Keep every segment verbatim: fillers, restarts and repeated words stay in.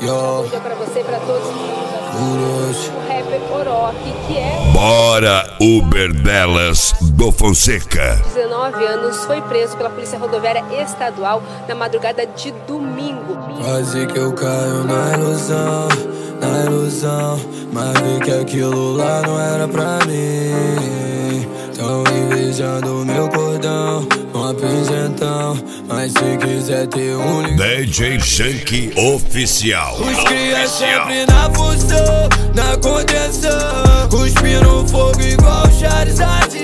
Yo. Dia pra você e pra todos. O rapper Orochi, que é... Bora, Uber delas do Fonseca. dezenove anos, foi preso pela Polícia Rodoviária Estadual na madrugada de domingo. Quase que eu caio na ilusão, na ilusão, mas vi que aquilo lá não era pra mim. Tão invejando meu cordão, uma pingentão, mas se quiser ter um... D J Shank Oficial. Os cria sempre na função, na contenção, cuspindo fogo igual Charizard,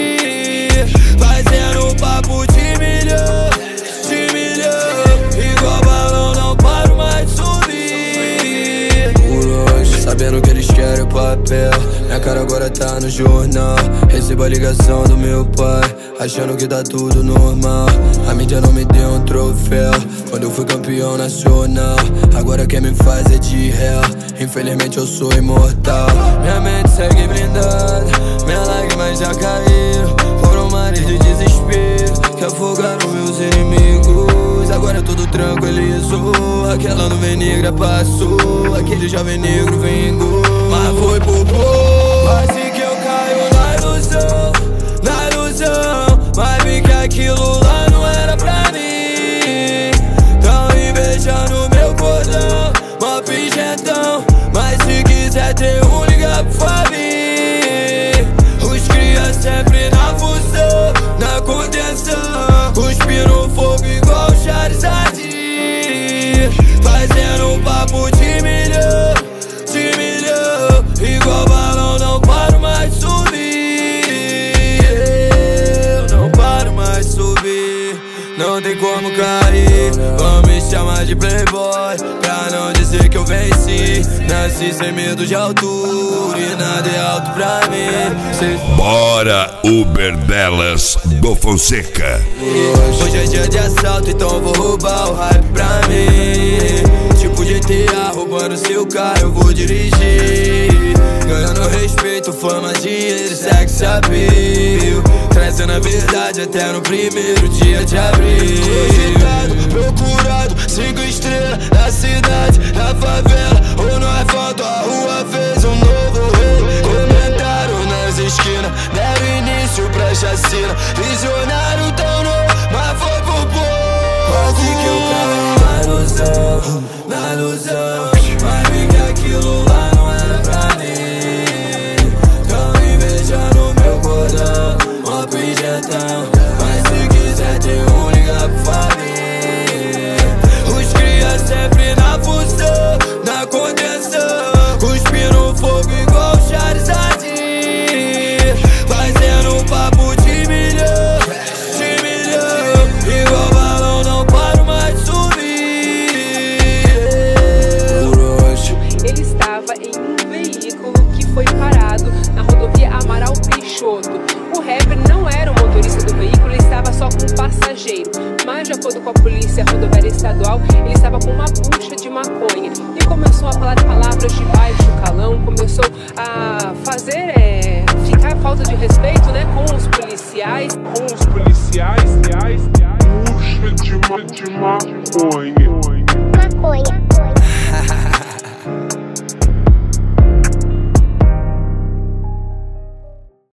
fazendo papo de milhão, de milhão, igual balão, não paro mais de subir. Por hoje, sabendo que eles querem o papel, minha cara agora tá no jornal. Recebo a ligação do meu pai, achando que tá tudo normal. A mídia não me deu um troféu quando eu fui campeão nacional. Agora quem me faz é de réu, infelizmente eu sou imortal. Minha mente segue blindada, minhas lágrimas já caíram. Foram mares de desespero que afogaram meus inimigos. Agora é tudo tranquilizou, aquela nuvem negra passou, aquele jovem negro vingou, mas foi por pouco. Quase que eu caio na ilusão, na ilusão, mas vi que aquilo lá não era pra mim. Tão invejando meu cordão, mó pingentão, mas se quiser ter um, liga pro Fabinho. Os cria sempre na função, na contenção, cuspindo fogo igual Charizard, fazendo um papo de milhão, de milhão, igual balão, não paro mais de subir. Eu não paro mais de subir, não tem como cair. Vão me chamar de playboy, pra não dizer que eu venci. Nasci sem medo de altura e nada é alto pra mim. Cê... Bora, Uber delas do Fonseca. Hoje é dia de assalto, então vou roubar o hype pra mim. Tipo G T A, roubando seu carro eu vou dirigir, ganhando respeito, fama, dinheiro, sex appeal, trazendo a verdade até no primeiro dia de abril. Cogitado, procurado, cinco estrelas na cidade, na favela ou no asfalto, a rua fez um novo rei. Comentaram nas esquinas, deram início pra chacina, visionário tão novo, mas foi por pouco. Quase que eu caio na ilusão, na ilusão, mas vi que aquilo lá não era pra mim. Tão invejando meu cordão, mó pingentão, mas se quiser ter um, liga pro Fabinho. Os cria sempre na função, na contenção, cuspindo fogo igual Charizard, fazendo um papo de milhão, de milhão, igual balão, não paro mais de subir. Ele estava em um veículo que foi parado na rodovia Amaral Peixoto. O rapper não era o motorista do veículo, ele estava só com um passageiro. Mas, de acordo com a Polícia Rodoviária Estadual, ele estava com uma bucha de maconha e começou a falar palavras de baixo calão, começou a fazer, é, ficar falta de respeito, né, com os policiais. Com os policiais, reais, bucha de, ma de maconha. Maconha.